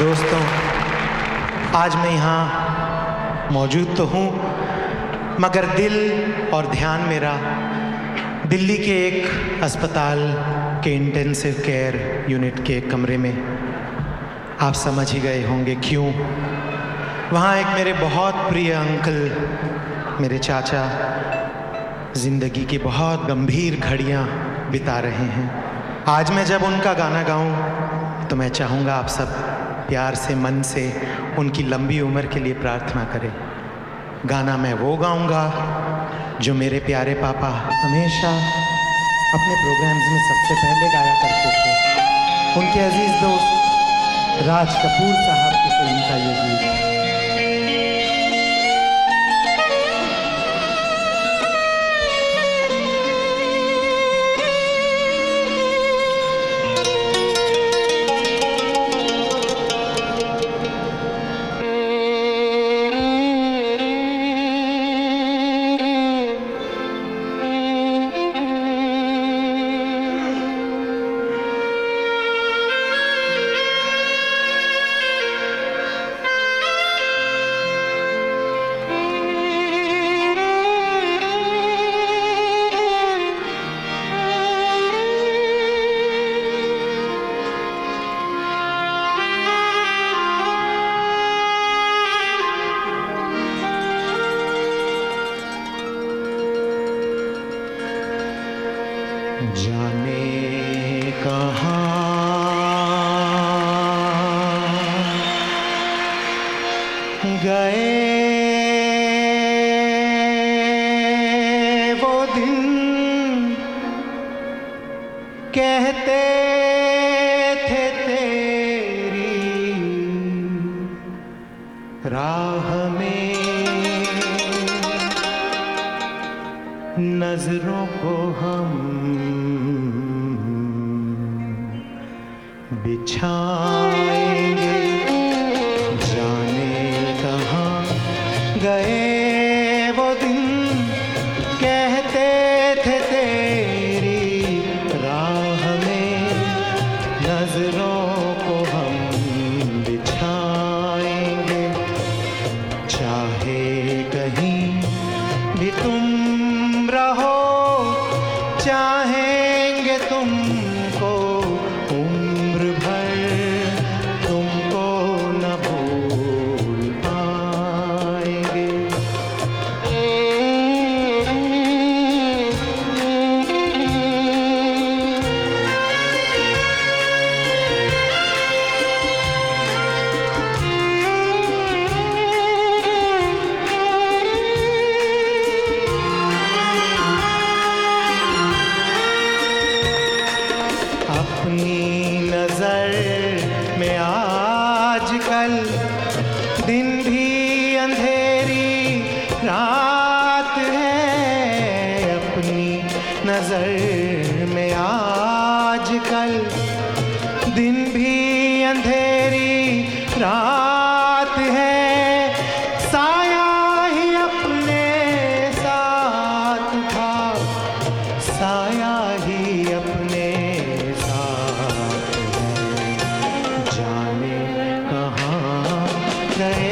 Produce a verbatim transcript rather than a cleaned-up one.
दोस्तों, आज मैं यहाँ मौजूद तो हूँ, मगर दिल और ध्यान मेरा दिल्ली के एक अस्पताल के इंटेंसिव केयर यूनिट के एक कमरे में। आप समझ ही गए होंगे क्यों। वहाँ एक मेरे बहुत प्रिय अंकल, मेरे चाचा, ज़िंदगी की बहुत गंभीर घड़ियाँ बिता रहे हैं। आज मैं जब उनका गाना गाऊं तो मैं चाहूँगा आप सब प्यार से, मन से उनकी लंबी उम्र के लिए प्रार्थना करें। गाना मैं वो गाऊंगा जो मेरे प्यारे पापा हमेशा अपने प्रोग्राम्स में सबसे पहले गाया करते थे। उनके अजीज दोस्त राज कपूर साहब की फिल्म का ये गीत। जाने कहाँ गए वो दिन, कहते थे तेरी राह में नजरों को हम बिछाएंगे। जाने कहाँ गए वो दिन, कहते थे तेरी राह में नजरों को हम बिछाएंगे। चाहे कहीं भी तुम रहो, चाहेंगे तुमको उम्र भर, तुमको न भूल पाएंगे। अपनी नजर में आजकल दिन भी अंधेरी रात है। अपनी नजर में आजकल दिन भी अंधेरी रात है। साया ही अपने साथ था, साया ही अपने जाने कहाँ गए